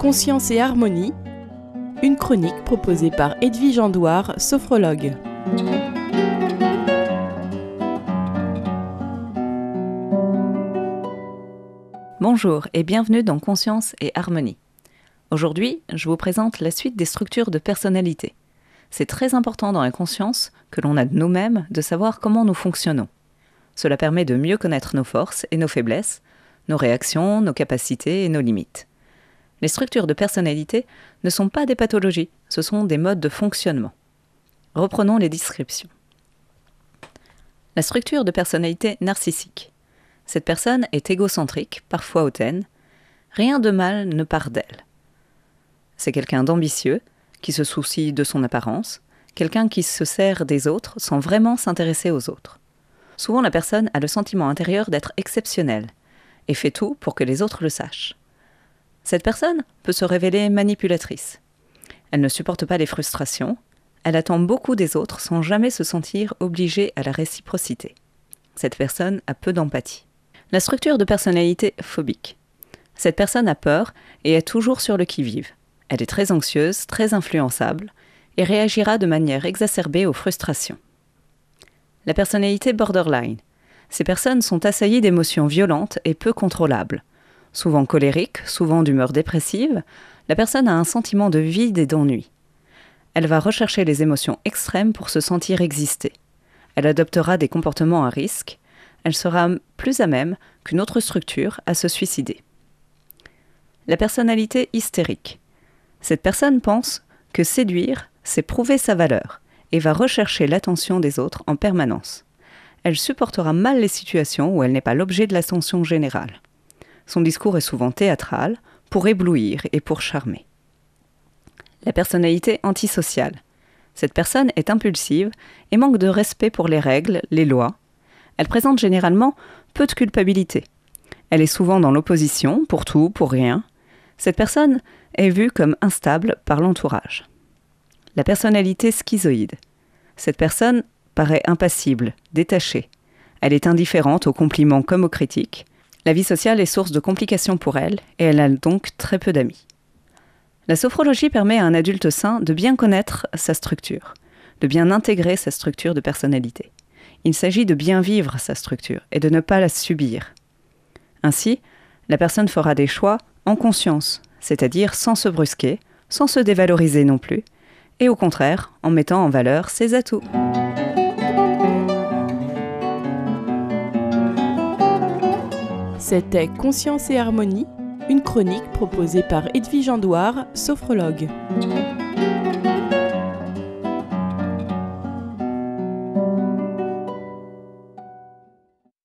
Conscience et harmonie, une chronique proposée par Edwige Andouard, sophrologue. Bonjour et bienvenue dans Conscience et harmonie. Aujourd'hui, je vous présente la suite des structures de personnalité. C'est très important dans la conscience que l'on a de nous-mêmes de savoir comment nous fonctionnons. Cela permet de mieux connaître nos forces et nos faiblesses, nos réactions, nos capacités et nos limites. Les structures de personnalité ne sont pas des pathologies, ce sont des modes de fonctionnement. Reprenons les descriptions. La structure de personnalité narcissique. Cette personne est égocentrique, parfois hautaine. Rien de mal ne part d'elle. C'est quelqu'un d'ambitieux, qui se soucie de son apparence, quelqu'un qui se sert des autres sans vraiment s'intéresser aux autres. Souvent, la personne a le sentiment intérieur d'être exceptionnelle et fait tout pour que les autres le sachent. Cette personne peut se révéler manipulatrice. Elle ne supporte pas les frustrations, elle attend beaucoup des autres sans jamais se sentir obligée à la réciprocité. Cette personne a peu d'empathie. La structure de personnalité phobique. Cette personne a peur et est toujours sur le qui-vive. Elle est très anxieuse, très influençable et réagira de manière exacerbée aux frustrations. La personnalité borderline. Ces personnes sont assaillies d'émotions violentes et peu contrôlables. Souvent colériques, souvent d'humeur dépressive, la personne a un sentiment de vide et d'ennui. Elle va rechercher les émotions extrêmes pour se sentir exister. Elle adoptera des comportements à risque. Elle sera plus à même qu'une autre structure à se suicider. La personnalité hystérique. Cette personne pense que séduire, c'est prouver sa valeur et va rechercher l'attention des autres en permanence. Elle supportera mal les situations où elle n'est pas l'objet de l'attention générale. Son discours est souvent théâtral, pour éblouir et pour charmer. La personnalité antisociale. Cette personne est impulsive et manque de respect pour les règles, les lois. Elle présente généralement peu de culpabilité. Elle est souvent dans l'opposition, pour tout, pour rien. Cette personne est vue comme instable par l'entourage. La personnalité schizoïde. Cette personne paraît impassible, détachée. Elle est indifférente aux compliments comme aux critiques. La vie sociale est source de complications pour elle et elle a donc très peu d'amis. La sophrologie permet à un adulte sain de bien connaître sa structure, de bien intégrer sa structure de personnalité. Il s'agit de bien vivre sa structure et de ne pas la subir. Ainsi, la personne fera des choix en conscience, c'est-à-dire sans se brusquer, sans se dévaloriser non plus, et au contraire, en mettant en valeur ses atouts. C'était Conscience et harmonie, une chronique proposée par Edwige Andouard, sophrologue.